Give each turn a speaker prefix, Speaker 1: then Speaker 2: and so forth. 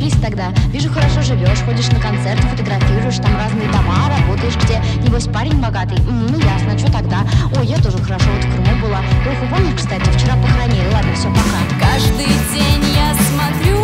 Speaker 1: поженились тогда. Вижу, хорошо живешь, ходишь на концерты, фотографируешь, там разные дома, работаешь где. Небось, парень богатый. Ну, ясно, что тогда? Ой, я тоже хорошо вот в Крыму была. Леху помнишь, кстати, вчера похоронили. Ладно, все, пока.
Speaker 2: Каждый день я смотрю